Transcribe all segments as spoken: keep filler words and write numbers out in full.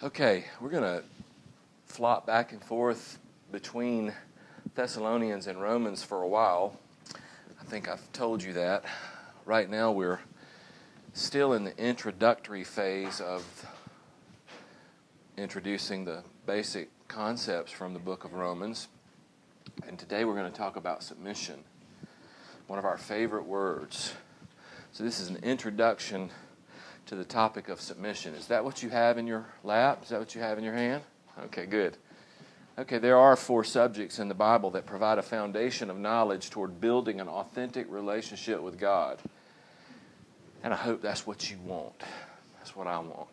Okay, we're going to flop back and forth between Thessalonians and Romans for a while. I think I've told you that. Right now we're still in the introductory phase of introducing the basic concepts from the book of Romans. And today we're going to talk about submission, one of our favorite words. So this is an introduction to the topic of submission. Is that what you have in your lap? Is that what you have in your hand? Okay, good. Okay, there are four subjects in the Bible that provide a foundation of knowledge toward building an authentic relationship with God. And I hope that's what you want. That's what I want.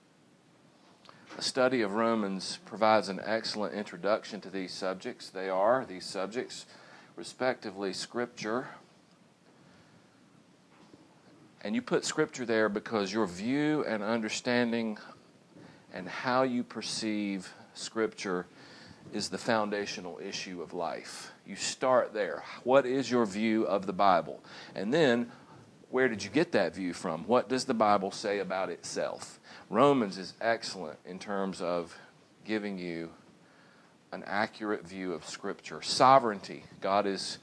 A study of Romans provides an excellent introduction to these subjects. They are, these subjects, respectively, Scripture. And you put Scripture there because your view and understanding and how you perceive Scripture is the foundational issue of life. You start there. What is your view of the Bible? And then, where did you get that view from? What does the Bible say about itself? Romans is excellent in terms of giving you an accurate view of Scripture. Sovereignty. God is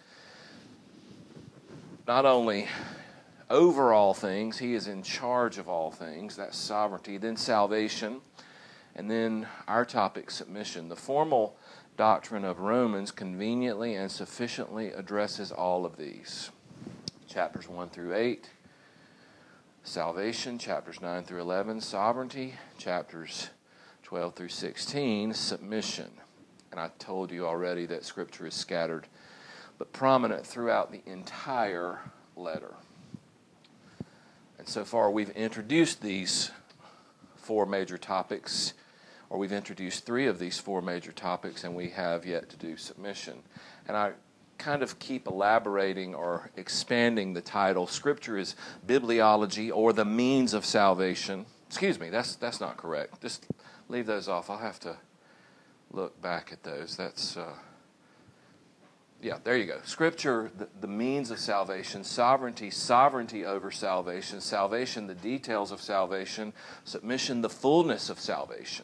not only over all things, He is in charge of all things. That's sovereignty. Then salvation. And then our topic, submission. The formal doctrine of Romans conveniently and sufficiently addresses all of these. Chapters one through eight. Salvation. Chapters nine through eleven. Sovereignty. Chapters twelve through sixteen. Submission. And I told you already that Scripture is scattered, but prominent throughout the entire letter. And so far we've introduced these four major topics, or we've introduced three of these four major topics, and we have yet to do submission. And I kind of keep elaborating or expanding the title. Scripture is bibliology, or the means of salvation. Excuse me, that's that's not correct. Just leave those off. I'll have to look back at those. That's... Uh, Yeah, there you go. Scripture, the, the means of salvation. Sovereignty, sovereignty over salvation. Salvation, the details of salvation. Submission, the fullness of salvation.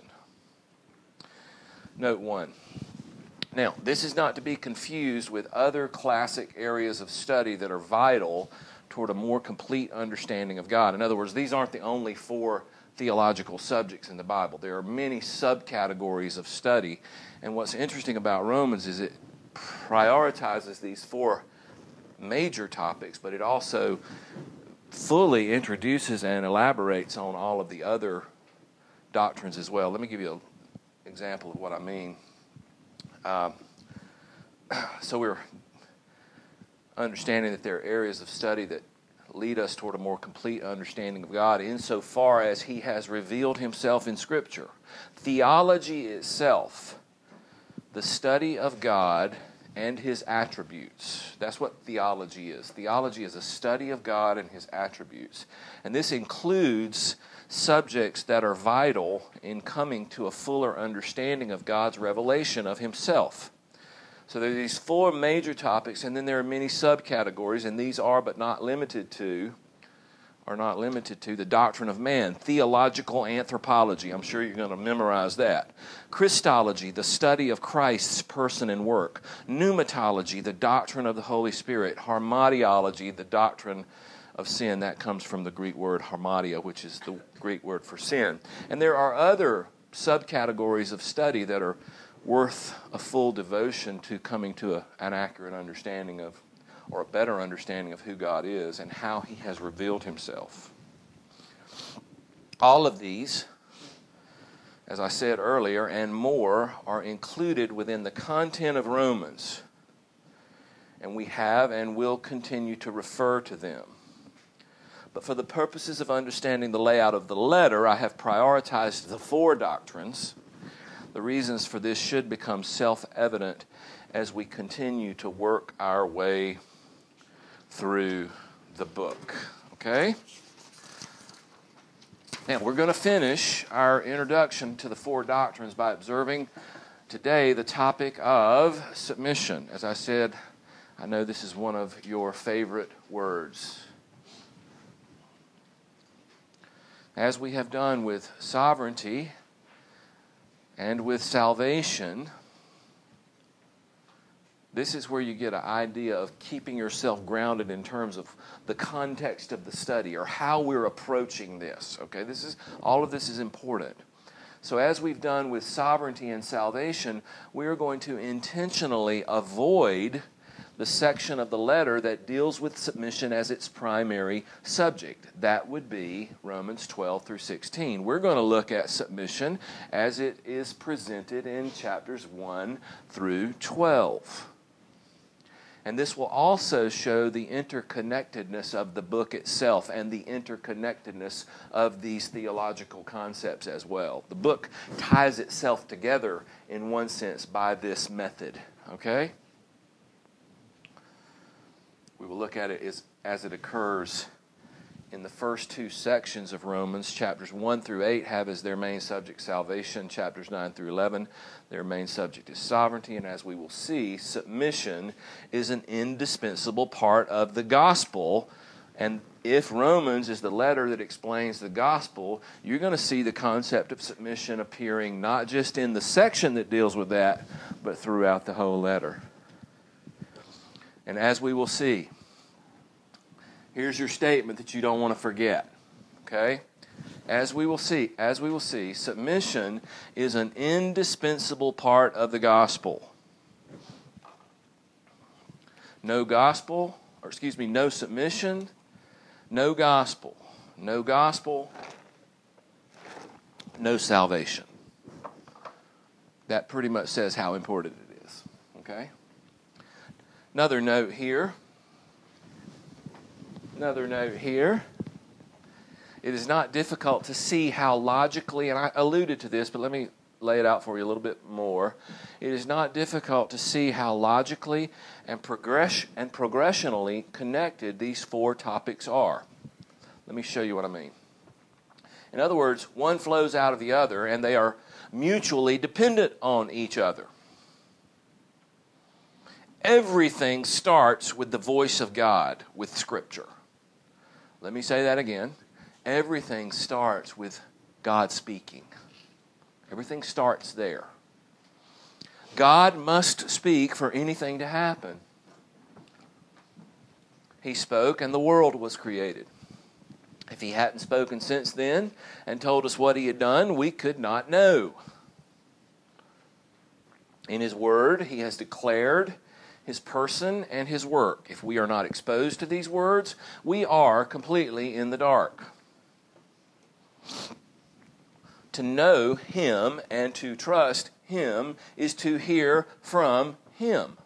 Note one. Now, this is not to be confused with other classic areas of study that are vital toward a more complete understanding of God. In other words, these aren't the only four theological subjects in the Bible. There are many subcategories of study. And what's interesting about Romans is it prioritizes these four major topics, but it also fully introduces and elaborates on all of the other doctrines as well. Let me give you an example of what I mean. Um, so we're understanding that there are areas of study that lead us toward a more complete understanding of God insofar as He has revealed Himself in Scripture. Theology itself, the study of God and His attributes. That's what theology is. Theology is a study of God and His attributes. And this includes subjects that are vital in coming to a fuller understanding of God's revelation of Himself. So there are these four major topics, and then there are many subcategories, and these are but not limited to are not limited to the doctrine of man, theological anthropology. I'm sure you're going to memorize that. Christology, the study of Christ's person and work. Pneumatology, the doctrine of the Holy Spirit. Harmatiology, the doctrine of sin. That comes from the Greek word harmatia, which is the Greek word for sin. And there are other subcategories of study that are worth a full devotion to coming to a, an accurate understanding of or a better understanding of who God is and how He has revealed Himself. All of these, as I said earlier, and more, are included within the content of Romans, and we have and will continue to refer to them. But for the purposes of understanding the layout of the letter, I have prioritized the four doctrines. The reasons for this should become self-evident as we continue to work our way through the book. Okay? Now, we're going to finish our introduction to the four doctrines by observing today the topic of submission. As I said, I know this is one of your favorite words. As we have done with sovereignty, And with salvation, this is where you get an idea of keeping yourself grounded in terms of the context of the study or how we're approaching this. Okay, this is all of this is important. So as we've done with sovereignty and salvation, we're going to intentionally avoid the section of the letter that deals with submission as its primary subject. That would be Romans twelve through sixteen. We're going to look at submission as it is presented in chapters one through twelve. And this will also show the interconnectedness of the book itself and the interconnectedness of these theological concepts as well. The book ties itself together in one sense by this method. Okay? We will look at it as, as it occurs in the first two sections of Romans. Chapters one through eight have as their main subject salvation. Chapters nine through eleven, their main subject is sovereignty. And as we will see, submission is an indispensable part of the gospel. And if Romans is the letter that explains the gospel, you're going to see the concept of submission appearing not just in the section that deals with that, but throughout the whole letter. And as we will see, here's your statement that you don't want to forget. Okay? As we will see, as we will see, submission is an indispensable part of the gospel. No gospel, or excuse me, no submission, no gospel. No gospel, no salvation. That pretty much says how important it is. Okay? Another note here. Another note here. It is not difficult to see how logically, and I alluded to this, but let me lay it out for you a little bit more. It is not difficult to see how logically and progress and progressionally connected these four topics are. Let me show you what I mean. In other words, one flows out of the other, and they are mutually dependent on each other. Everything starts with the voice of God, with Scripture. Let me say that again. Everything starts with God speaking. Everything starts there. God must speak for anything to happen. He spoke and the world was created. If He hadn't spoken since then and told us what He had done, we could not know. In His Word, He has declared His person and His work. If we are not exposed to these words, we are completely in the dark. To know Him and to trust Him is to hear from Him.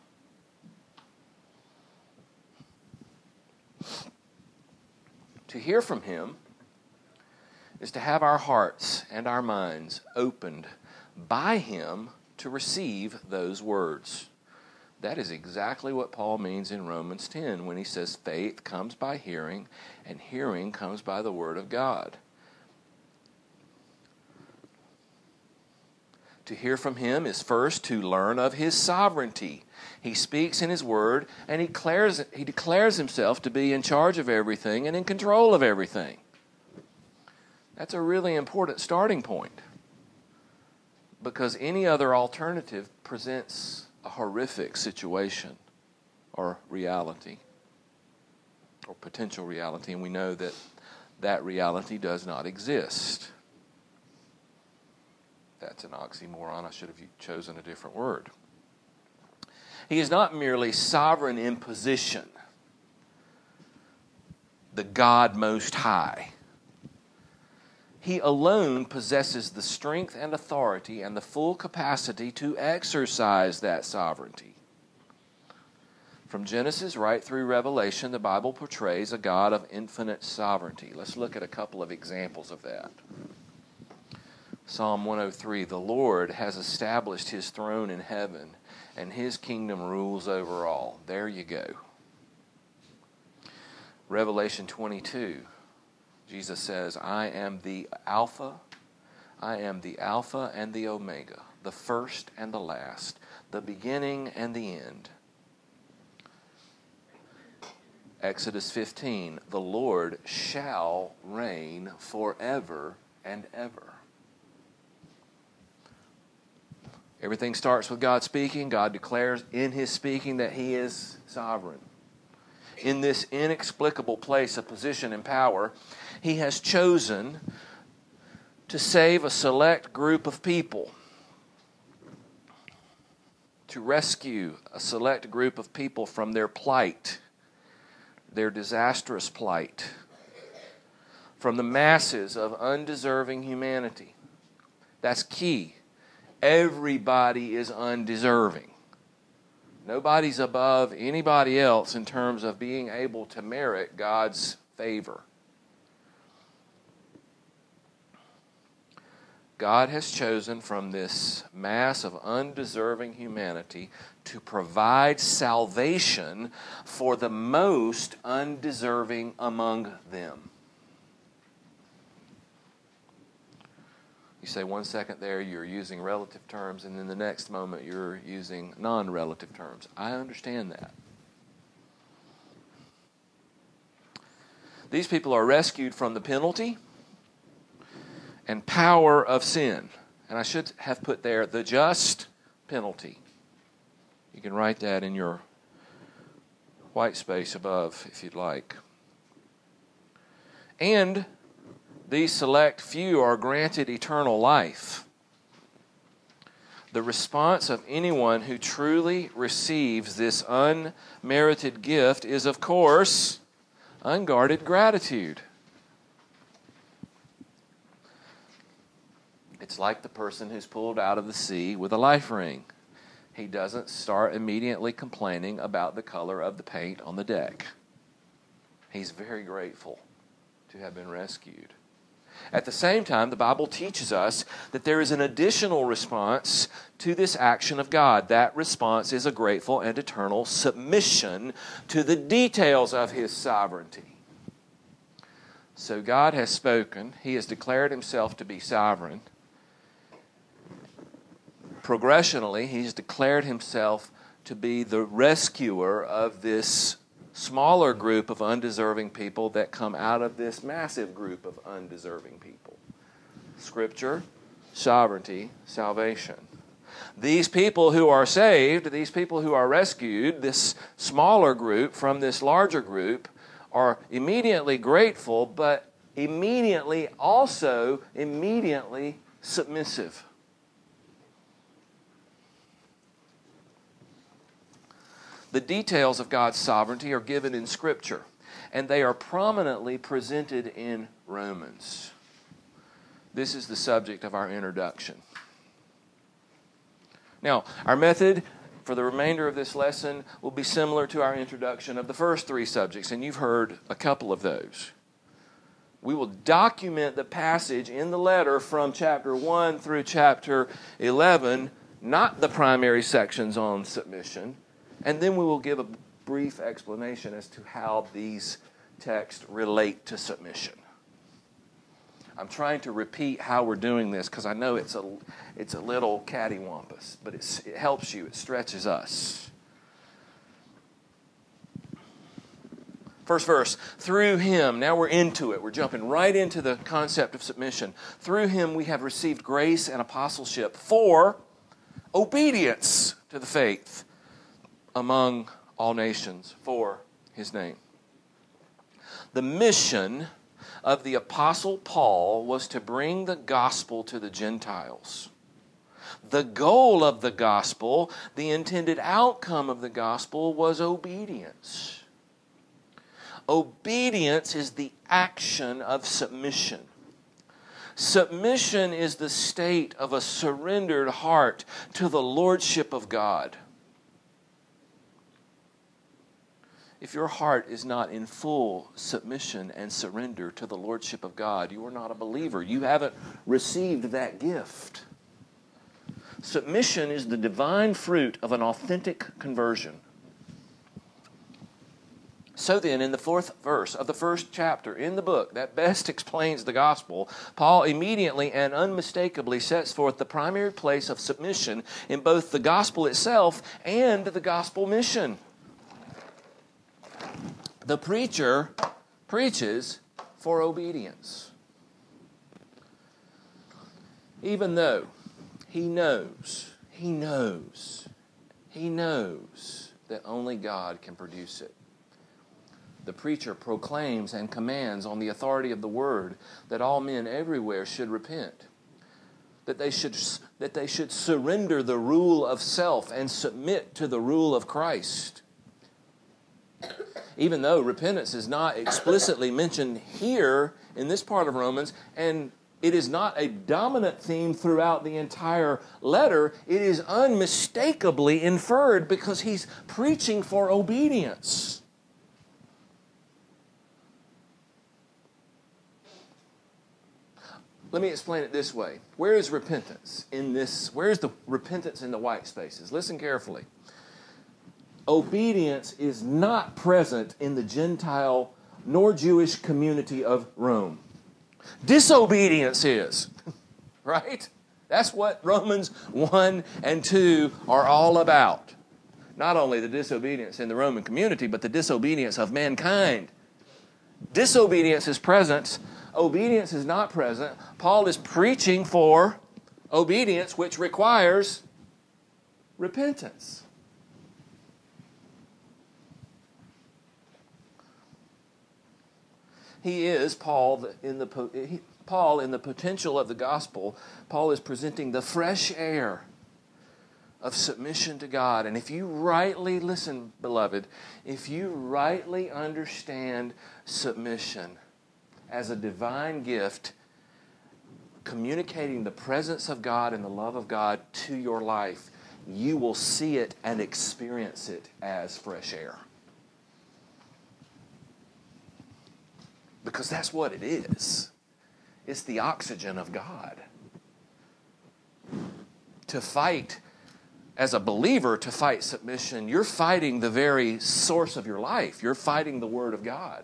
To hear from Him is to have our hearts and our minds opened by Him to receive those words. That is exactly what Paul means in Romans ten when he says faith comes by hearing and hearing comes by the Word of God. To hear from Him is first to learn of His sovereignty. He speaks in His Word and he declares, he declares Himself to be in charge of everything and in control of everything. That's a really important starting point, because any other alternative presents a horrific situation or reality or potential reality, and we know that that reality does not exist. That's an oxymoron. I should have chosen a different word. He is not merely sovereign in position, the God Most High. He alone possesses the strength and authority and the full capacity to exercise that sovereignty. From Genesis right through Revelation, the Bible portrays a God of infinite sovereignty. Let's look at a couple of examples of that. Psalm one oh three, the Lord has established His throne in heaven, and His kingdom rules over all. There you go. Revelation twenty-two, Jesus says, I am the Alpha, I am the Alpha and the Omega, the first and the last, the beginning and the end. Exodus fifteen, the Lord shall reign forever and ever. Everything starts with God speaking. God declares in His speaking that He is sovereign. In this inexplicable place of position and power, He has chosen to save a select group of people, to rescue a select group of people from their plight, their disastrous plight, from the masses of undeserving humanity. That's key. Everybody is undeserving. Nobody's above anybody else in terms of being able to merit God's favor. God has chosen from this mass of undeserving humanity to provide salvation for the most undeserving among them. You say one second there you're using relative terms, and then the next moment you're using non-relative terms. I understand that. These people are rescued from the penalty and power of sin. And I should have put there the just penalty. You can write that in your white space above if you'd like. And these select few are granted eternal life. The response of anyone who truly receives this unmerited gift is, of course, unguarded gratitude. It's like the person who's pulled out of the sea with a life ring. He doesn't start immediately complaining about the color of the paint on the deck. He's very grateful to have been rescued. At the same time, the Bible teaches us that there is an additional response to this action of God. That response is a grateful and eternal submission to the details of His sovereignty. So God has spoken. He has declared Himself to be sovereign. Progressionally, He's declared Himself to be the rescuer of this smaller group of undeserving people that come out of this massive group of undeserving people. Scripture, sovereignty, salvation. These people who are saved, these people who are rescued, this smaller group from this larger group, are immediately grateful, but immediately also immediately submissive. The details of God's sovereignty are given in Scripture, and they are prominently presented in Romans. This is the subject of our introduction. Now, our method for the remainder of this lesson will be similar to our introduction of the first three subjects, and you've heard a couple of those. We will document the passage in the letter from chapter one through chapter eleven, not the primary sections on submission, and then we will give a brief explanation as to how these texts relate to submission. I'm trying to repeat how we're doing this because I know it's a, it's a little cattywampus, but it's, it helps you. It stretches us. First verse, through Him, now we're into it. We're jumping right into the concept of submission. Through Him we have received grace and apostleship for obedience to the faith among all nations for His name. The mission of the Apostle Paul was to bring the gospel to the Gentiles. The goal of the gospel, the intended outcome of the gospel, was obedience. Obedience is the action of submission. Submission is the state of a surrendered heart to the lordship of God. If your heart is not in full submission and surrender to the lordship of God, you are not a believer. You haven't received that gift. Submission is the divine fruit of an authentic conversion. So then, in the fourth verse of the first chapter in the book that best explains the gospel, Paul immediately and unmistakably sets forth the primary place of submission in both the gospel itself and the gospel mission. The preacher preaches for obedience. Even though he knows, He knows. He knows that only God can produce it. The preacher proclaims and commands on the authority of the Word that all men everywhere should repent, that they should, that they should surrender the rule of self and submit to the rule of Christ. Even though repentance is not explicitly mentioned here in this part of Romans, and it is not a dominant theme throughout the entire letter, it is unmistakably inferred because he's preaching for obedience. Let me explain it this way. Where is repentance in this? Where is the repentance in the white spaces? Listen carefully. Obedience is not present in the Gentile nor Jewish community of Rome. Disobedience is, right? That's what Romans one and two are all about. Not only the disobedience in the Roman community, but the disobedience of mankind. Disobedience is present. Obedience is not present. Paul is preaching for obedience, which requires repentance. He is, Paul, in the, he, Paul, in the potential of the gospel, Paul is presenting the fresh air of submission to God. And if you rightly, listen, beloved, if you rightly understand submission as a divine gift, communicating the presence of God and the love of God to your life, you will see it and experience it as fresh air. Because that's what it is. It's the oxygen of God. To fight, as a believer, to fight submission, you're fighting the very source of your life. You're fighting the Word of God.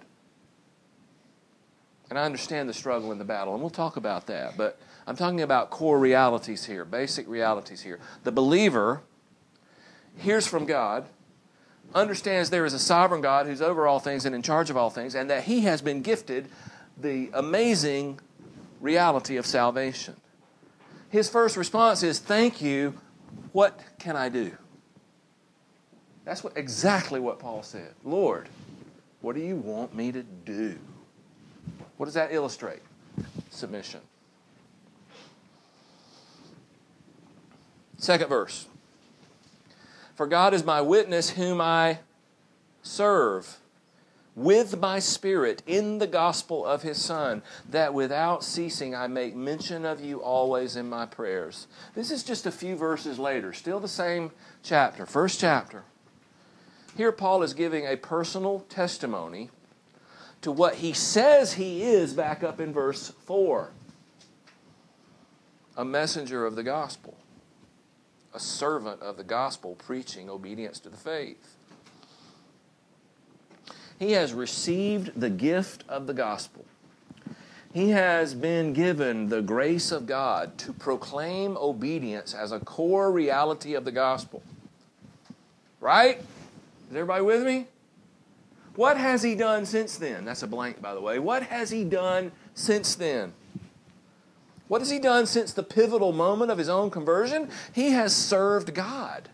And I understand the struggle and the battle, and we'll talk about that. But I'm talking about core realities here, basic realities here. The believer hears from God, understands there is a sovereign God who's over all things and in charge of all things, and that he has been gifted the amazing reality of salvation. His first response is, thank you, what can I do? That's what exactly what Paul said. Lord, what do you want me to do? What does that illustrate? Submission. Second verse. For God is my witness whom I serve with my spirit in the gospel of his Son, that without ceasing I make mention of you always in my prayers. This is just a few verses later, still the same chapter, first chapter. Here Paul is giving a personal testimony to what he says he is back up in verse four. A messenger of the gospel. A servant of the gospel preaching obedience to the faith. He has received the gift of the gospel. He has been given the grace of God to proclaim obedience as a core reality of the gospel. Right? Is everybody with me? What has he done since then? That's a blank, by the way. What has he done since then? What has he done since the pivotal moment of his own conversion? He has served God.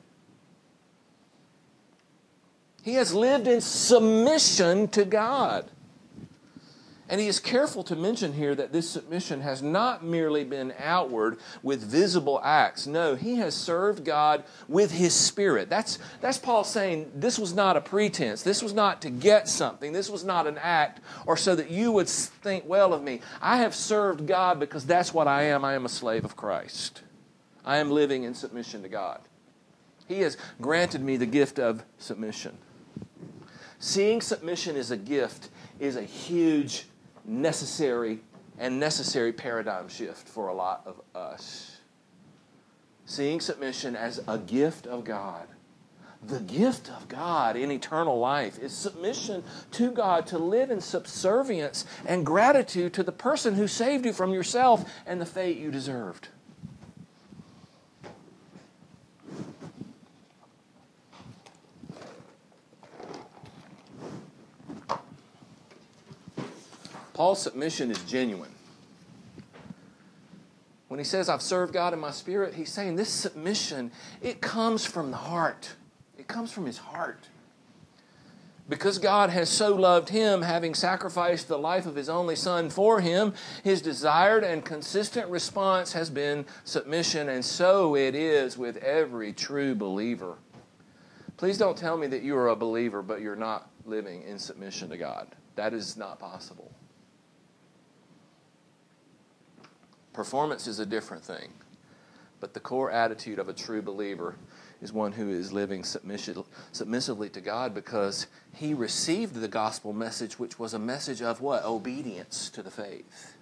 He has lived in submission to God. And he is careful to mention here that this submission has not merely been outward with visible acts. No, he has served God with his spirit. That's, that's Paul saying this was not a pretense. This was not to get something. This was not an act or so that you would think well of me. I have served God because that's what I am. I am a slave of Christ. I am living in submission to God. He has granted me the gift of submission. Seeing submission as a gift is a huge necessary and necessary paradigm shift for a lot of us. Seeing submission as a gift of God. The gift of God in eternal life is submission to God, to live in subservience and gratitude to the person who saved you from yourself and the fate you deserved. Paul's submission is genuine. When When he says, I've served God in my spirit, he's saying this submission, it comes from the heart. It comes from his heart. Because God has so loved him, having sacrificed the life of his only Son for him, his desired and consistent response has been submission, and so it is with every true believer. Please don't tell me that you are a believer, but you're not living in submission to God. That is not possible. Performance is a different thing, but the core attitude of a true believer is one who is living submission, submissively to God because he received the gospel message, which was a message of what? Obedience to the faith.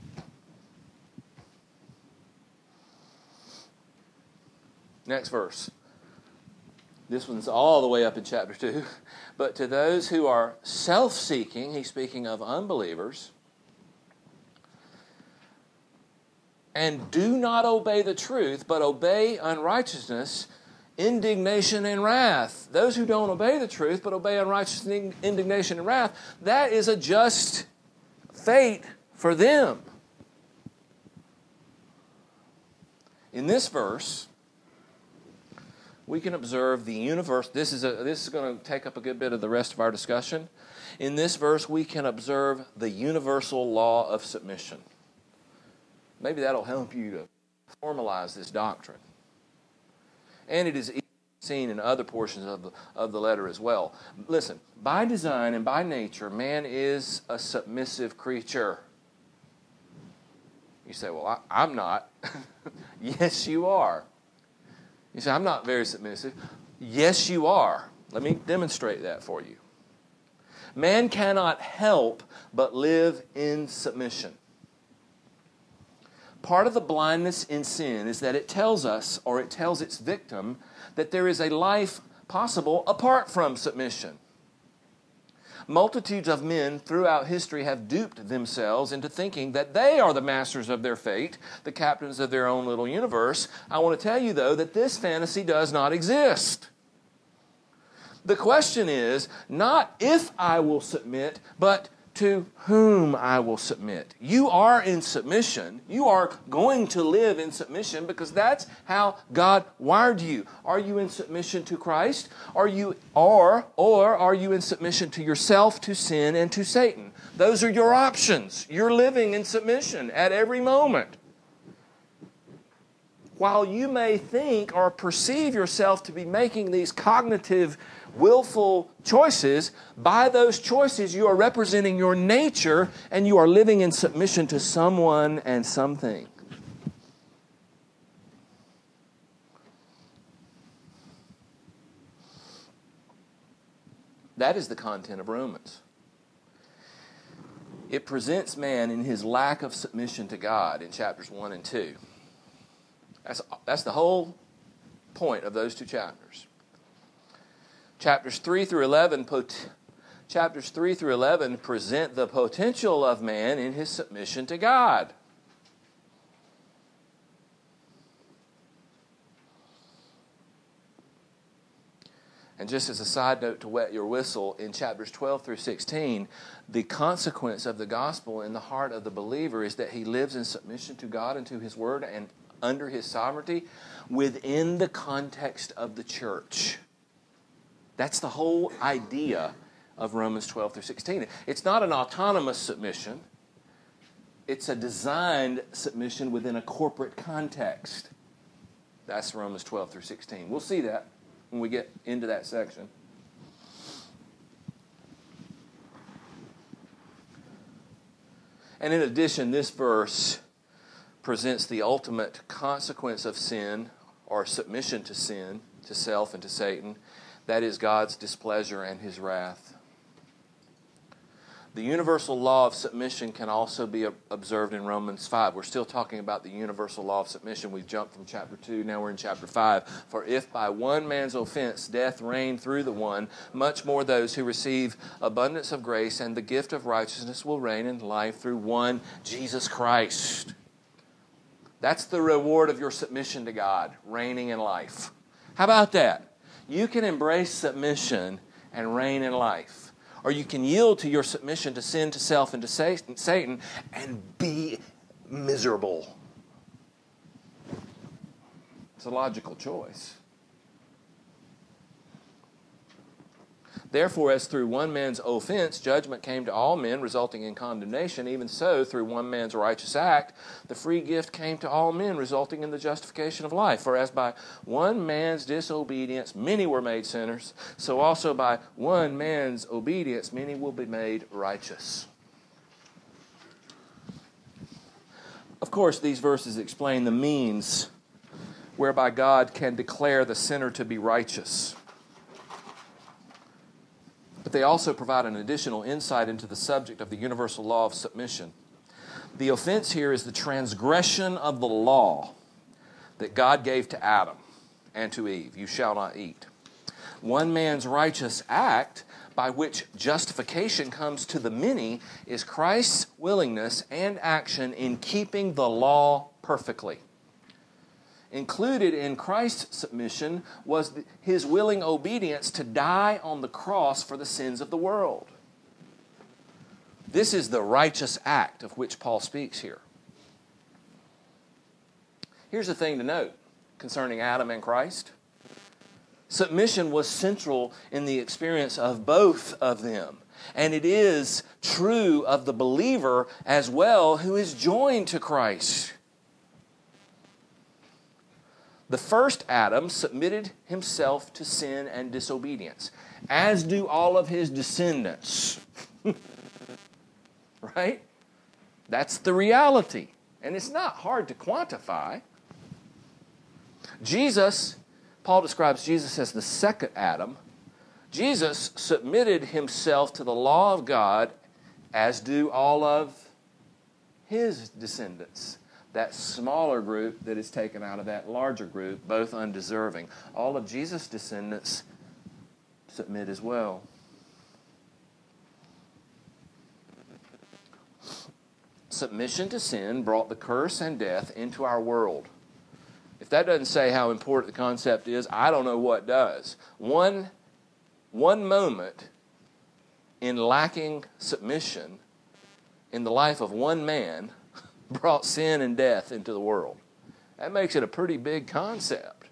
Next verse. This one's all the way up in chapter two. But to those who are self-seeking, he's speaking of unbelievers, and do not obey the truth, but obey unrighteousness, indignation and wrath. Those who don't obey the truth, but obey unrighteousness, indignation and wrath, that is a just fate for them. In this verse, we can observe the universe. This is, a, this is going to take up a good bit of the rest of our discussion. In this verse, we can observe the universal law of submission. Maybe that'll help you to formalize this doctrine. And it is seen in other portions of the, of the letter as well. Listen, by design and by nature, man is a submissive creature. You say, well, I, I'm not. Yes, you are. You say, I'm not very submissive. Yes, you are. Let me demonstrate that for you. Man cannot help but live in submission. Part of the blindness in sin is that it tells us, or it tells its victim, that there is a life possible apart from submission. Multitudes of men throughout history have duped themselves into thinking that they are the masters of their fate, the captains of their own little universe. I want to tell you, though, that this fantasy does not exist. The question is not if I will submit, but to whom I will submit. You are in submission. You are going to live in submission because that's how God wired you. Are you in submission to Christ? Are you or or are you in submission to yourself, to sin, and to Satan? Those are your options. You're living in submission at every moment. While you may think or perceive yourself to be making these cognitive, willful choices, by those choices you are representing your nature and you are living in submission to someone and something. That is the content of Romans. It presents man in his lack of submission to God in chapters one and two. That's, that's the whole point of those two chapters. Chapters three through eleven, pot- chapters three through eleven present the potential of man in his submission to God. And just as a side note to wet your whistle, in chapters twelve through sixteen, the consequence of the gospel in the heart of the believer is that he lives in submission to God and to His Word and under His sovereignty within the context of the church. That's the whole idea of Romans twelve through sixteen. It's not an autonomous submission. It's a designed submission within a corporate context. That's Romans twelve through sixteen. We'll see that when we get into that section. And in addition, this verse presents the ultimate consequence of sin, or submission to sin, to self and to Satan. That is God's displeasure and His wrath. The universal law of submission can also be observed in Romans five. We're still talking about the universal law of submission. We've jumped from chapter two, now we're in chapter five. For if by one man's offense death reigned through the one, much more those who receive abundance of grace and the gift of righteousness will reign in life through one, Jesus Christ. That's the reward of your submission to God, reigning in life. How about that? You can embrace submission and reign in life. Or you can yield to your submission to sin, to self, and to Satan, and be miserable. It's a logical choice. Therefore, as through one man's offense, judgment came to all men, resulting in condemnation, even so, through one man's righteous act, the free gift came to all men, resulting in the justification of life. For as by one man's disobedience many were made sinners, so also by one man's obedience many will be made righteous. Of course, these verses explain the means whereby God can declare the sinner to be righteous. But they also provide an additional insight into the subject of the universal law of submission. The offense here is the transgression of the law that God gave to Adam and to Eve. You shall not eat. One man's righteous act by which justification comes to the many is Christ's willingness and action in keeping the law perfectly. Included in Christ's submission was his willing obedience to die on the cross for the sins of the world. This is the righteous act of which Paul speaks here. Here's the thing to note concerning Adam and Christ. Submission was central in the experience of both of them. And it is true of the believer as well who is joined to Christ. The first Adam submitted himself to sin and disobedience, as do all of his descendants. Right? That's the reality. And it's not hard to quantify. Jesus, Paul describes Jesus as the second Adam. Jesus submitted himself to the law of God, as do all of his descendants. That smaller group that is taken out of that larger group, both undeserving. All of Jesus' descendants submit as well. Submission to sin brought the curse and death into our world. If that doesn't say how important the concept is, I don't know what does. One, one moment in lacking submission in the life of one man brought sin and death into the world. That makes it a pretty big concept.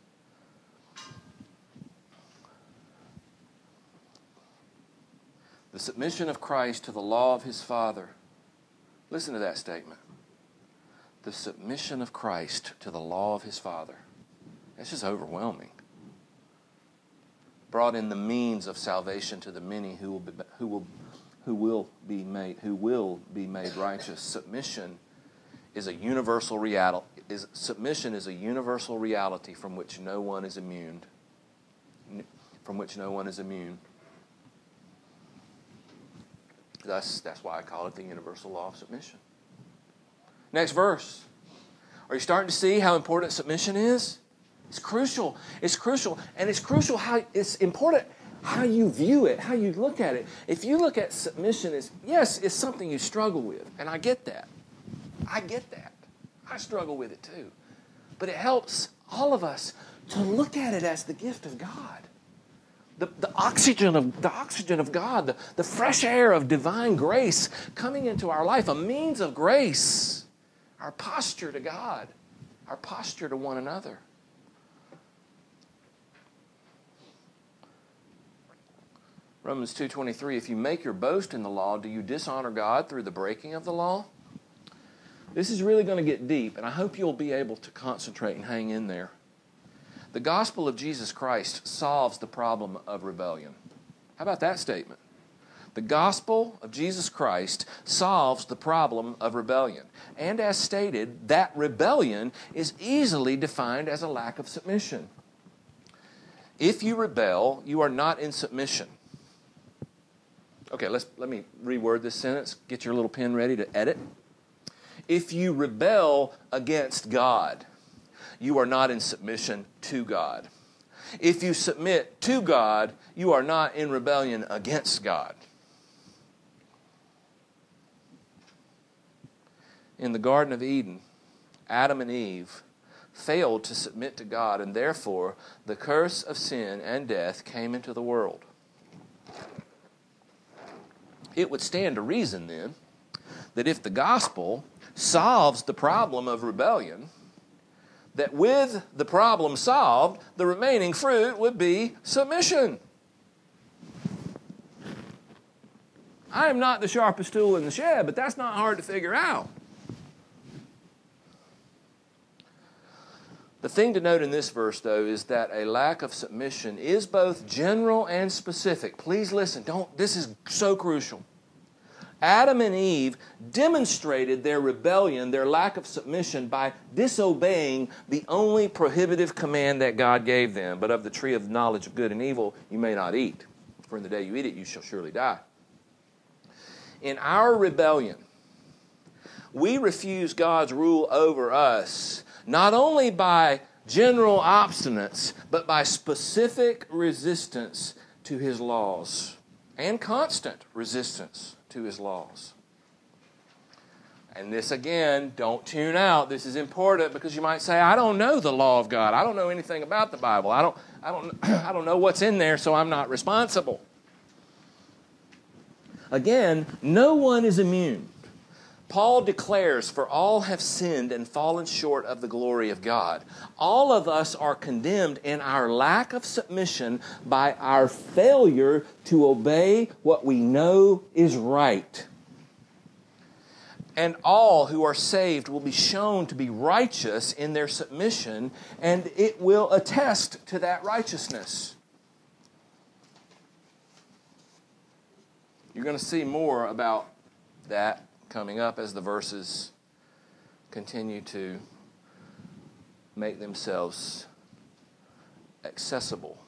The submission of Christ to the law of his Father. Listen to that statement. The submission of Christ to the law of his Father. That's just overwhelming. Brought in the means of salvation to the many who will be, who will, who will be made who will be made righteous. Submission is a universal reality. Is submission is a universal reality from which no one is immune. From which no one is immune. Thus, that's why I call it the universal law of submission. Next verse. Are you starting to see how important submission is? It's crucial. It's crucial. And it's crucial how it's important how you view it, how you look at it. If you look at submission as, yes, it's something you struggle with. And I get that. I get that. I struggle with it too. But it helps all of us to look at it as the gift of God. The, the oxygen of the oxygen of God, the, the fresh air of divine grace coming into our life, a means of grace, our posture to God, our posture to one another. Romans two twenty-three, if you make your boast in the law, do you dishonor God through the breaking of the law? This is really going to get deep, and I hope you'll be able to concentrate and hang in there. The gospel of Jesus Christ solves the problem of rebellion. How about that statement? The gospel of Jesus Christ solves the problem of rebellion. And as stated, that rebellion is easily defined as a lack of submission. If you rebel, you are not in submission. Okay, let's let me reword this sentence. Get your little pen ready to edit. If you rebel against God, you are not in submission to God. If you submit to God, you are not in rebellion against God. In the Garden of Eden, Adam and Eve failed to submit to God, and therefore the curse of sin and death came into the world. It would stand to reason then that if the gospel solves the problem of rebellion, that with the problem solved, the remaining fruit would be submission. I am not the sharpest tool in the shed, but that's not hard to figure out. The thing to note in this verse, though, is that a lack of submission is both general and specific. Please listen. Don't. This is so crucial. Adam and Eve demonstrated their rebellion, their lack of submission, by disobeying the only prohibitive command that God gave them. But of the tree of knowledge of good and evil you may not eat, for in the day you eat it you shall surely die. In our rebellion, we refuse God's rule over us, not only by general obstinance, but by specific resistance to His laws and constant resistance to His laws. And this, again, don't tune out. This is important because you might say, I don't know the law of God. I don't know anything about the Bible. I don't, I don't, I don't know what's in there, so I'm not responsible. Again, no one is immune. Paul declares, for all have sinned and fallen short of the glory of God. All of us are condemned in our lack of submission by our failure to obey what we know is right. And all who are saved will be shown to be righteous in their submission, and it will attest to that righteousness. You're going to see more about that coming up as the verses continue to make themselves accessible.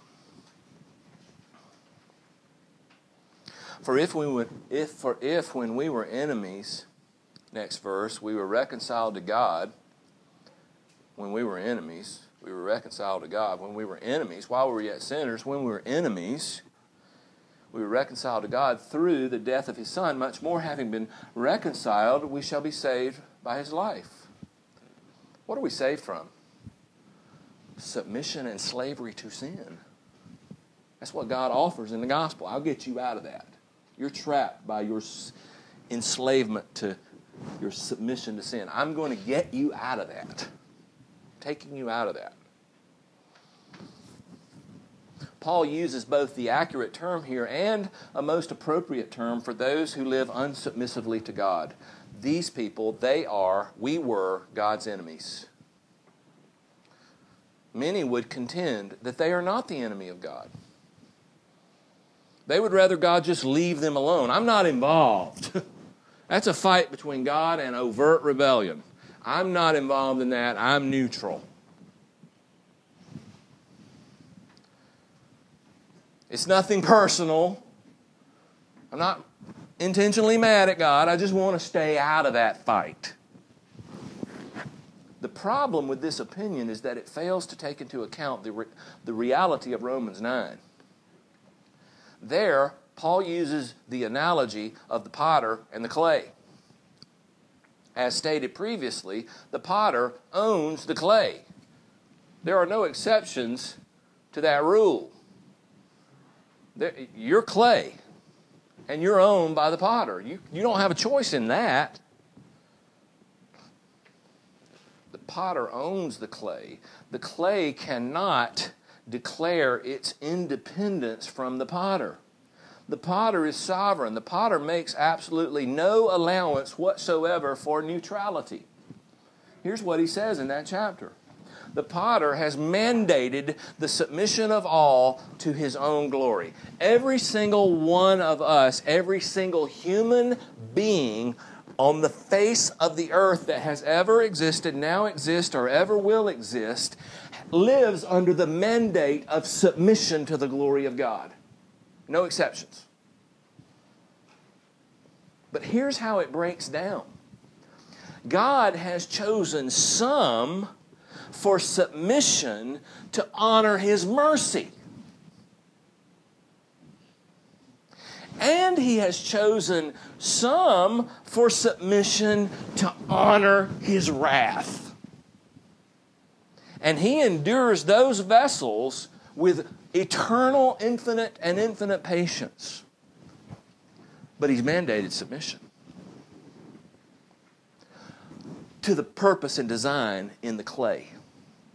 For if we would, if for if when we were enemies, next verse, we were reconciled to God. When we were enemies, we were reconciled to God. When we were enemies, while we were yet sinners, when we were enemies, we were reconciled to God through the death of His Son. Much more, having been reconciled, we shall be saved by His life. What are we saved from? Submission and slavery to sin. That's what God offers in the gospel. I'll get you out of that. You're trapped by your enslavement to your submission to sin. I'm going to get you out of that. Taking you out of that. Paul uses both the accurate term here and a most appropriate term for those who live unsubmissively to God. These people, they are, we were, God's enemies. Many would contend that they are not the enemy of God. They would rather God just leave them alone. I'm not involved. That's a fight between God and overt rebellion. I'm not involved in that. I'm neutral. It's nothing personal. I'm not intentionally mad at God. I just want to stay out of that fight. The problem with this opinion is that it fails to take into account the, re- the reality of Romans nine. There, Paul uses the analogy of the potter and the clay. As stated previously, the potter owns the clay. There are no exceptions to that rule. You're clay, and you're owned by the potter. You, you don't have a choice in that. The potter owns the clay. The clay cannot declare its independence from the potter. The potter is sovereign. The potter makes absolutely no allowance whatsoever for neutrality. Here's what he says in that chapter. The potter has mandated the submission of all to his own glory. Every single one of us, every single human being on the face of the earth that has ever existed, now exists, or ever will exist, lives under the mandate of submission to the glory of God. No exceptions. But here's how it breaks down. God has chosen some for submission to honor His mercy. And He has chosen some for submission to honor His wrath. And He endures those vessels with eternal, infinite, and infinite patience. But He's mandated submission to the purpose and design in the clay.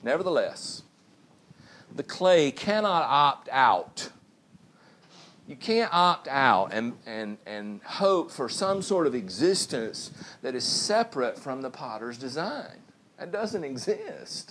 Nevertheless, the clay cannot opt out. You can't opt out and, and, and hope for some sort of existence that is separate from the potter's design. That doesn't exist.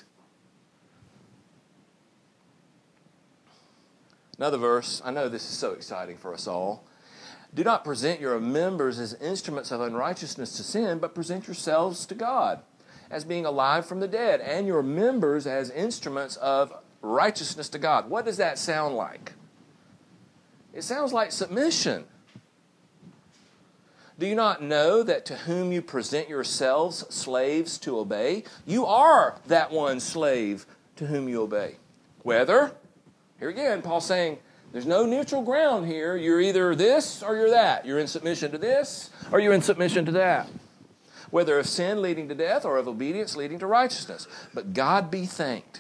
Another verse, I know this is so exciting for us all. Do not present your members as instruments of unrighteousness to sin, but present yourselves to God as being alive from the dead, and your members as instruments of righteousness to God. What does that sound like? It sounds like submission. Do you not know that to whom you present yourselves slaves to obey, you are that one slave to whom you obey? Whether, here again, Paul's saying, there's no neutral ground here. You're either this or you're that. You're in submission to this or you're in submission to that. Whether of sin leading to death or of obedience leading to righteousness. But God be thanked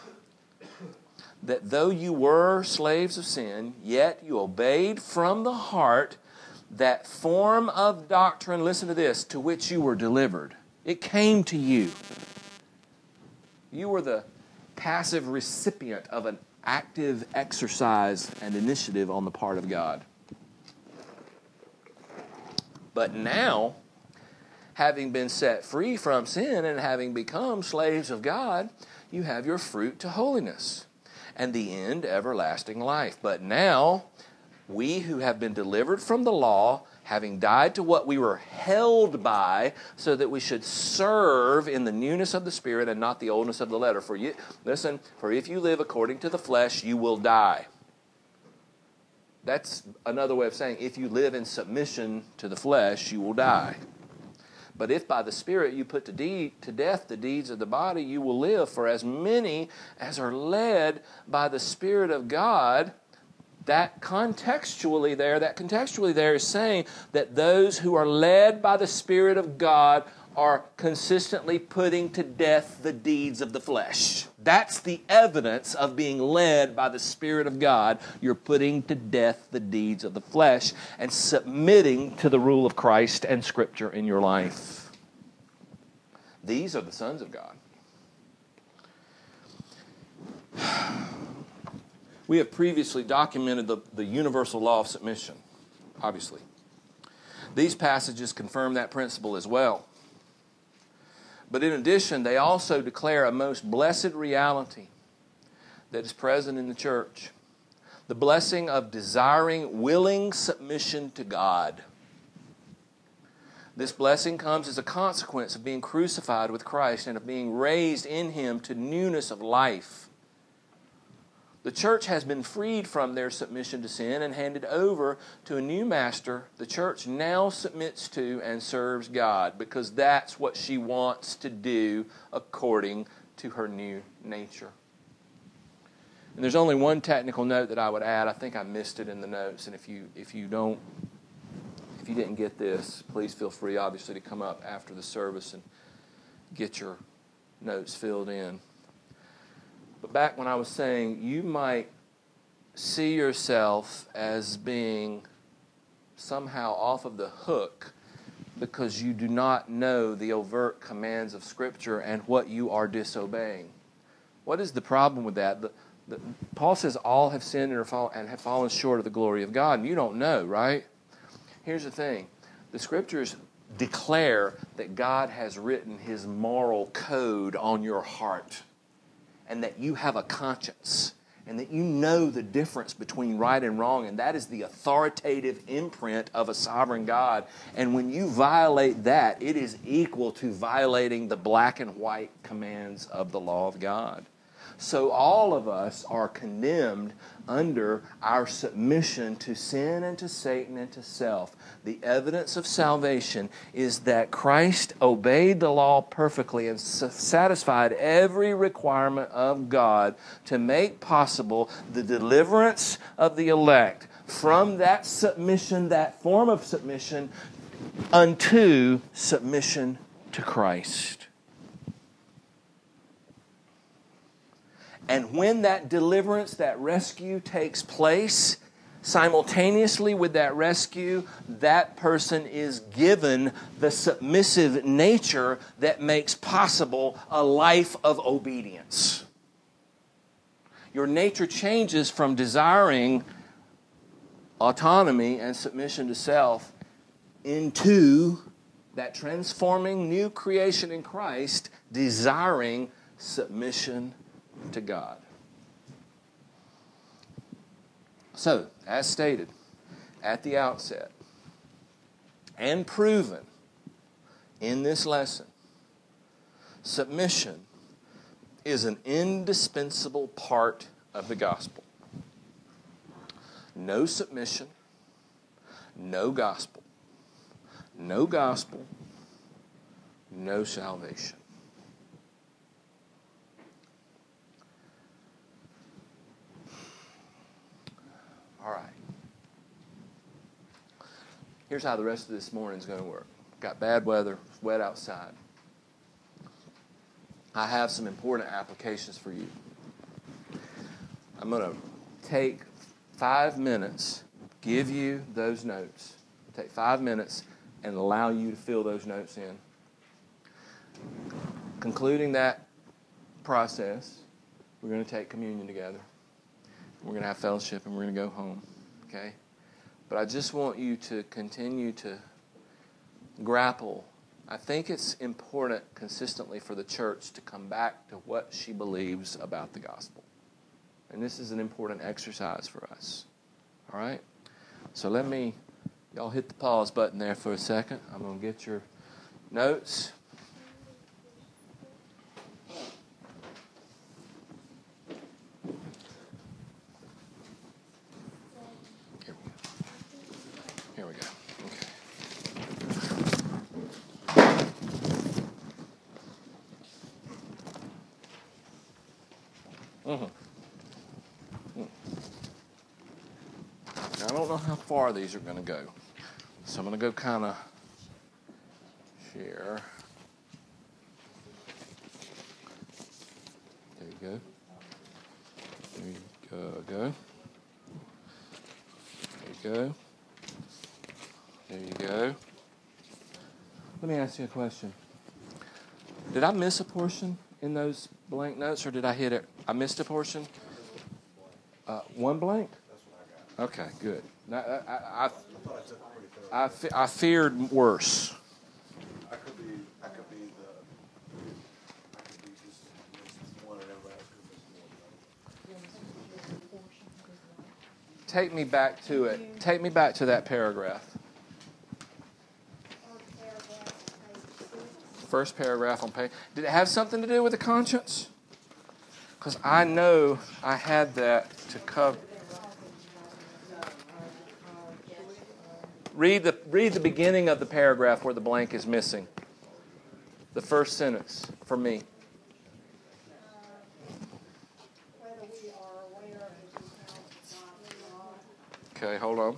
that though you were slaves of sin, yet you obeyed from the heart that form of doctrine, listen to this, to which you were delivered. It came to you. You were the passive recipient of an active exercise and initiative on the part of God. But now, having been set free from sin and having become slaves of God, you have your fruit to holiness, and the end everlasting life. But now, we who have been delivered from the law, having died to what we were held by, so that we should serve in the newness of the Spirit and not the oldness of the letter. For you, listen, for if you live according to the flesh, you will die. That's another way of saying, if you live in submission to the flesh, you will die. But if by the Spirit you put to, de- to death the deeds of the body, you will live. For as many as are led by the Spirit of God, that contextually there, that contextually there is saying that those who are led by the Spirit of God are consistently putting to death the deeds of the flesh. That's the evidence of being led by the Spirit of God. You're putting to death the deeds of the flesh and submitting to the rule of Christ and Scripture in your life. These are the sons of God. We have previously documented the, the universal law of submission, obviously. These passages confirm that principle as well. But in addition, they also declare a most blessed reality that is present in the church. The blessing of desiring, willing submission to God. This blessing comes as a consequence of being crucified with Christ and of being raised in Him to newness of life. The church has been freed from their submission to sin and handed over to a new master. The church now submits to and serves God because that's what she wants to do according to her new nature. And there's only one technical note that I would add. I think I missed it in the notes, and if you if you don't if you didn't get this, please feel free obviously to come up after the service and get your notes filled in. But back when I was saying, you might see yourself as being somehow off of the hook because you do not know the overt commands of Scripture and what you are disobeying. What is the problem with that? The, the, Paul says all have sinned and, are fall, and have fallen short of the glory of God. And you don't know, right? Here's the thing. The Scriptures declare that God has written His moral code on your heart, and that you have a conscience, and that you know the difference between right and wrong, and that is the authoritative imprint of a sovereign God. And when you violate that, it is equal to violating the black and white commands of the law of God. So all of us are condemned under our submission to sin and to Satan and to self. The evidence of salvation is that Christ obeyed the law perfectly and satisfied every requirement of God to make possible the deliverance of the elect from that submission, that form of submission, unto submission to Christ. And when that deliverance, that rescue takes place, Simultaneously with that rescue, that person is given the submissive nature that makes possible a life of obedience. Your nature changes from desiring autonomy and submission to self into that transforming new creation in Christ, desiring submission to God. So, as stated at the outset, and proven in this lesson, submission is an indispensable part of the gospel. No submission, no gospel. No gospel, no salvation. All right. Here's how the rest of this morning is going to work. Got bad weather, it's wet outside. I have some important applications for you. I'm going to take five minutes, give you those notes. Take five minutes and allow you to fill those notes in. Concluding that process, we're going to take communion together. We're going to have fellowship and we're going to go home. Okay? But I just want you to continue to grapple. I think it's important consistently for the church to come back to what she believes about the gospel. And this is an important exercise for us. All right? So let me... Y'all hit the pause button there for a second. I'm going to get your notes. Here we go. Here we go. Okay. Mm-hmm. I don't know how far these are going to go. So I'm going to go kind of share. There you go. There you go. go. There you go. There you go. Let me ask you a question. Did I miss a portion in those blank notes, or did I hit it? I missed a portion? Uh, one blank? Okay, good. Now, I, I, I, I, fe- I feared worse. I could be, I could be the, I could be just missing one and everybody else could miss more. Take me back to it. Take me back to that paragraph. First paragraph on page. Did it have something to do with the conscience? Because I know I had that to cover. Read the, read the beginning of the paragraph where the blank is missing. The first sentence for me. Okay, hold on.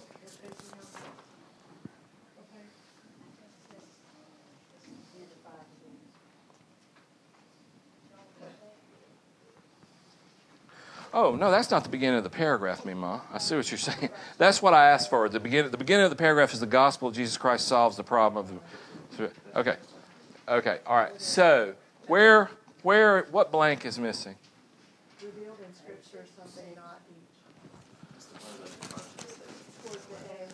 Oh, no, that's not the beginning of the paragraph, Mima. I see what you're saying. That's what I asked for. The beginning, the beginning of the paragraph is the gospel of Jesus Christ solves the problem of the... Okay. Okay, all right. So, where, where, what blank is missing? Revealed in Scripture something not each. Towards the end.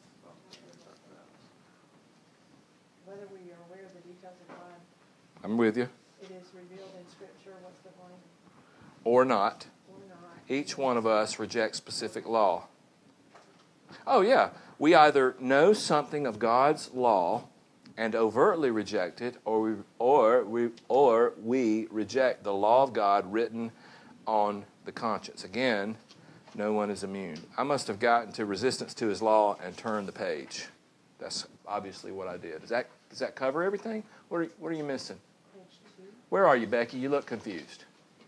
Whether we are aware of the details of God. I'm with you. It is revealed in Scripture. What's the blank? Or not. Each Each one of us rejects specific law. Oh, yeah. We either know something of God's law and overtly reject it, or we, or we, or we reject the law of God written on the conscience. Again, no one is immune. I must have gotten to resistance to his law and turned the page. That's obviously what I did. Does that, does that cover everything? What are, what are you missing? Page two. Where are you, Becky? You look confused.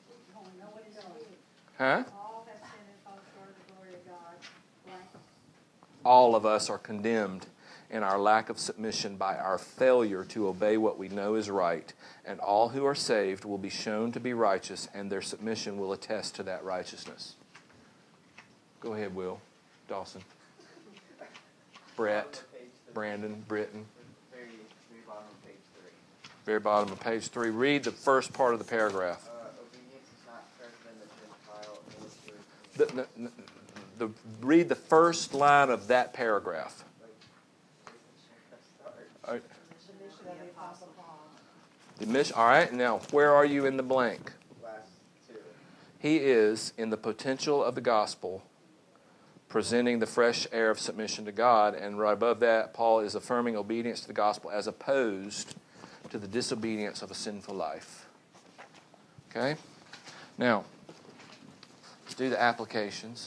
Huh? All have sinned and fall short of the glory of God. Blank. All of us are condemned in our lack of submission by our failure to obey what we know is right, and all who are saved will be shown to be righteous, and their submission will attest to that righteousness. Go ahead, Will. Dawson? Brett, Brandon, Britton. Very, very bottom of page three. Very bottom of page three. Read the first part of the paragraph. Uh, obedience is not present in the Gentile. The, the, the, read the first line of that paragraph. All right. The mission of the Apostle Paul. The mission, all right, now where are you in the blank? Last two. He is in the potential of the gospel, presenting the fresh air of submission to God, and right above that, Paul is affirming obedience to the gospel as opposed to the disobedience of a sinful life. Okay? Now, let's do the applications.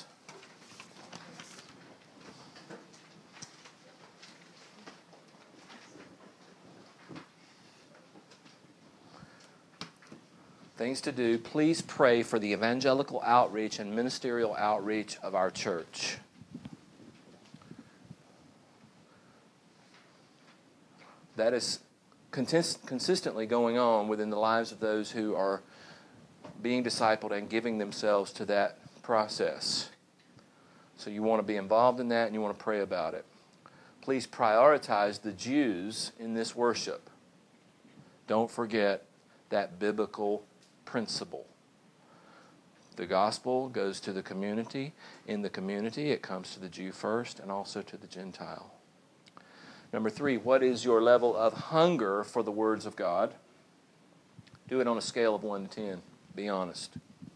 Things to do. Please pray for the evangelical outreach and ministerial outreach of our church. That is consist- consistently going on within the lives of those who are being discipled and giving themselves to that process. So you want to be involved in that and you want to pray about it. Please prioritize the Jews in this worship. Don't forget that biblical principle. The gospel goes to the community. In the community, it comes to the Jew first and also to the Gentile. Number three, what is your level of hunger for the words of God? Do it on a scale of one to ten. Be honest.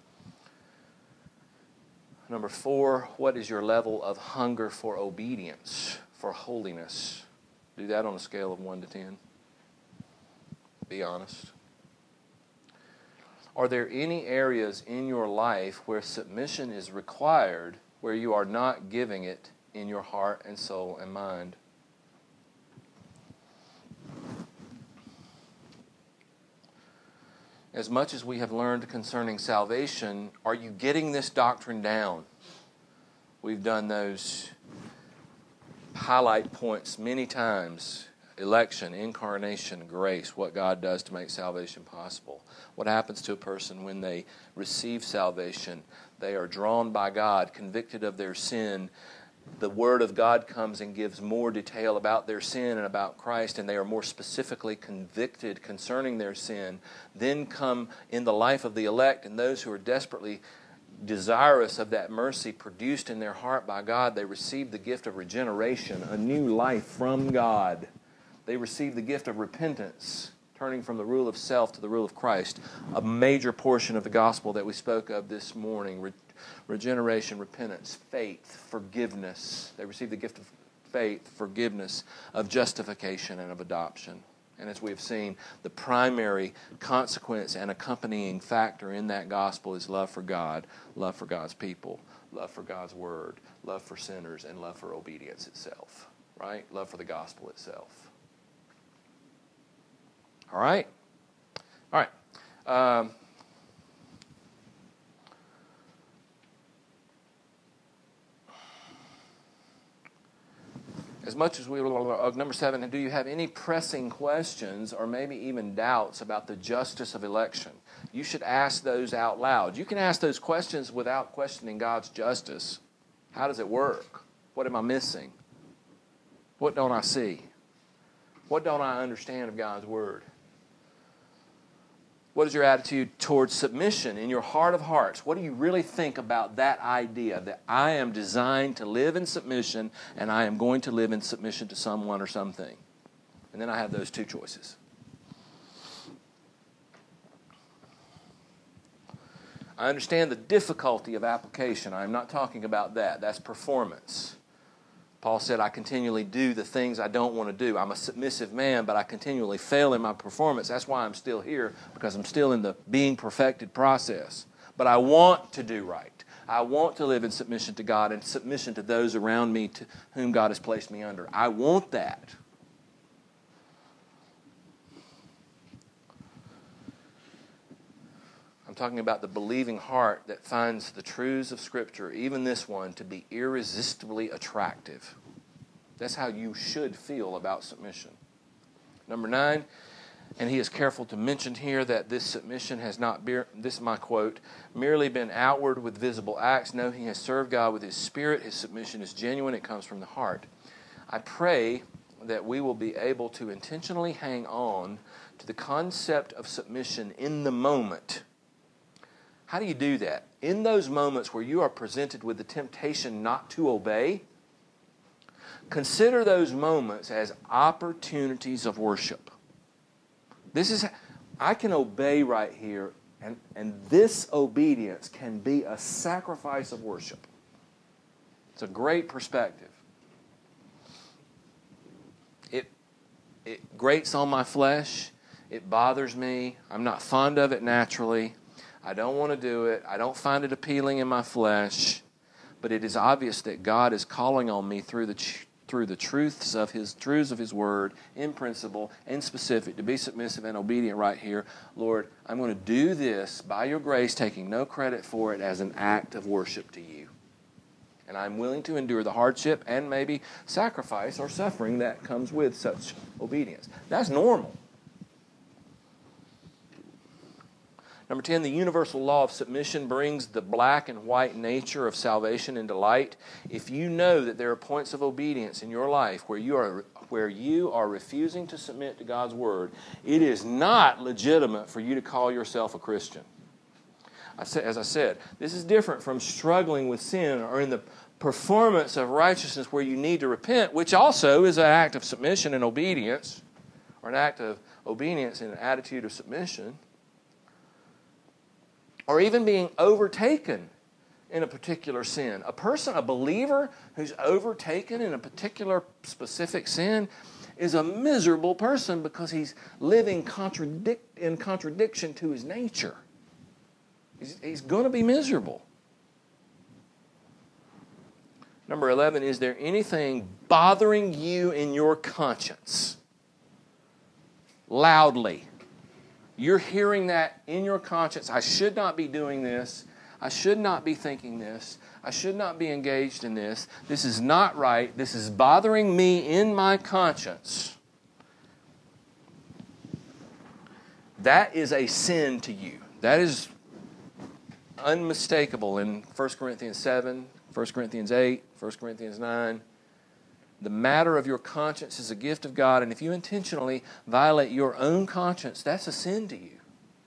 Number four, what is your level of hunger for obedience, for holiness? Do that on a scale of one to ten. Be honest. Are there any areas in your life where submission is required, where you are not giving it in your heart and soul and mind? As much as we have learned concerning salvation, are you getting this doctrine down? We've done those highlight points many times. Election, incarnation, grace, what God does to make salvation possible. What happens to a person when they receive salvation? They are drawn by God, convicted of their sin. The Word of God comes and gives more detail about their sin and about Christ, and they are more specifically convicted concerning their sin. Then come in the life of the elect and those who are desperately desirous of that mercy produced in their heart by God, they receive the gift of regeneration, a new life from God. They receive the gift of repentance, turning from the rule of self to the rule of Christ, a major portion of the gospel that we spoke of this morning. Re- regeneration, repentance, faith, forgiveness. They receive the gift of faith, forgiveness, of justification, and of adoption. And as we have seen, the primary consequence and accompanying factor in that gospel is love for God, love for God's people, love for God's word, love for sinners, and love for obedience itself. Right? Love for the gospel itself. All right? All right. Um, as much as we, uh, number seven, do you have any pressing questions or maybe even doubts about the justice of election? You should ask those out loud. You can ask those questions without questioning God's justice. How does it work? What am I missing? What don't I see? What don't I understand of God's word? What is your attitude towards submission in your heart of hearts? What do you really think about that idea that I am designed to live in submission and I am going to live in submission to someone or something? And then I have those two choices. I understand the difficulty of application. I'm not talking about that. That's performance. Paul said, I continually do the things I don't want to do. I'm a submissive man, but I continually fail in my performance. That's why I'm still here, because I'm still in the being perfected process. But I want to do right. I want to live in submission to God and submission to those around me to whom God has placed me under. I want that. I'm talking about the believing heart that finds the truths of Scripture, even this one, to be irresistibly attractive. That's how you should feel about submission. Number nine, And he is careful to mention here that this submission has not, be, this is my quote, merely been outward with visible acts. No, he has served God with his spirit. His submission is genuine. It comes from the heart. I pray that we will be able to intentionally hang on to the concept of submission in the moment. How do you do that? In those moments where you are presented with the temptation not to obey, consider those moments as opportunities of worship. This is, I can obey right here, and, and this obedience can be a sacrifice of worship. It's a great perspective. It, it grates on my flesh. It bothers me. I'm not fond of it naturally. I don't want to do it. I don't find it appealing in my flesh. But it is obvious that God is calling on me through the through the truths of His truths of His Word, in principle, in specific, to be submissive and obedient right here. Lord, I'm going to do this by Your grace, taking no credit for it, as an act of worship to You. And I'm willing to endure the hardship and maybe sacrifice or suffering that comes with such obedience. That's normal. Number ten, the universal law of submission brings the black and white nature of salvation into light. If you know that there are points of obedience in your life where you are where you are refusing to submit to God's Word, it is not legitimate for you to call yourself a Christian. I said, as I said, this is different from struggling with sin or in the performance of righteousness where you need to repent, which also is an act of submission and obedience, or an act of obedience and an attitude of submission. Or even being overtaken in a particular sin. A person, a believer who's overtaken in a particular specific sin is a miserable person because he's living contradict, in contradiction to his nature. He's, he's going to be miserable. Number eleven, is there anything bothering you in your conscience? Loudly. You're hearing that in your conscience. I should not be doing this. I should not be thinking this. I should not be engaged in this. This is not right. This is bothering me in my conscience. That is a sin to you. That is unmistakable in First Corinthians seven, First Corinthians eight, First Corinthians nine. The matter of your conscience is a gift of God, and if you intentionally violate your own conscience, that's a sin to you.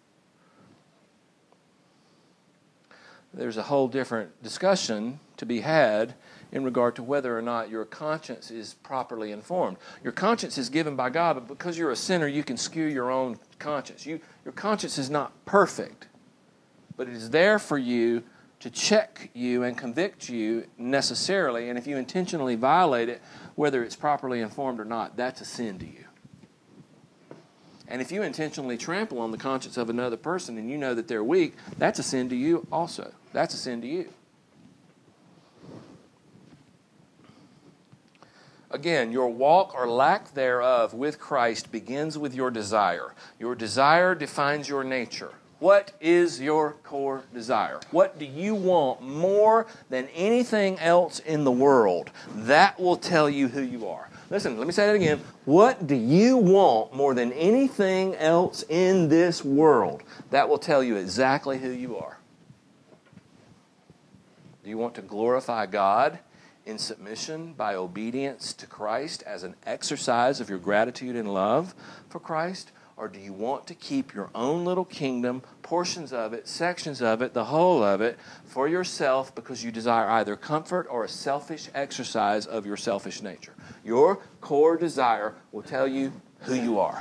There's a whole different discussion to be had in regard to whether or not your conscience is properly informed. Your conscience is given by God, but because you're a sinner, you can skew your own conscience. You, your conscience is not perfect, but it is there for you to check you and convict you necessarily, and if you intentionally violate it, whether it's properly informed or not, that's a sin to you. And if you intentionally trample on the conscience of another person and you know that they're weak, that's a sin to you also. That's a sin to you. Again, your walk or lack thereof with Christ begins with your desire. Your desire defines your nature. What is your core desire? What do you want more than anything else in the world? That will tell you who you are. Listen, let me say that again. What do you want more than anything else in this world? That will tell you exactly who you are. Do you want to glorify God in submission by obedience to Christ as an exercise of your gratitude and love for Christ? Or do you want to keep your own little kingdom, portions of it, sections of it, the whole of it, for yourself because you desire either comfort or a selfish exercise of your selfish nature? Your core desire will tell you who you are.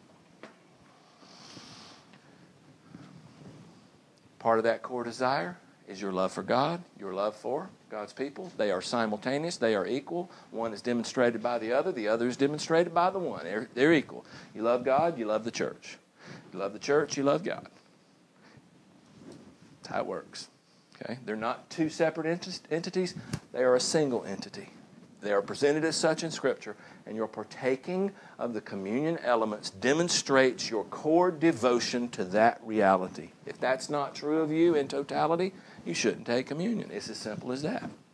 Part of that core desire is your love for God, your love for God's people. They are simultaneous. They are equal. One is demonstrated by the other. The other is demonstrated by the one. They're, they're equal. You love God, you love the church. You love the church, you love God. That's how it works. Okay? They're not two separate ent- entities. They are a single entity. They are presented as such in Scripture, and your partaking of the communion elements demonstrates your core devotion to that reality. If that's not true of you in totality, you shouldn't take communion. It's as simple as that.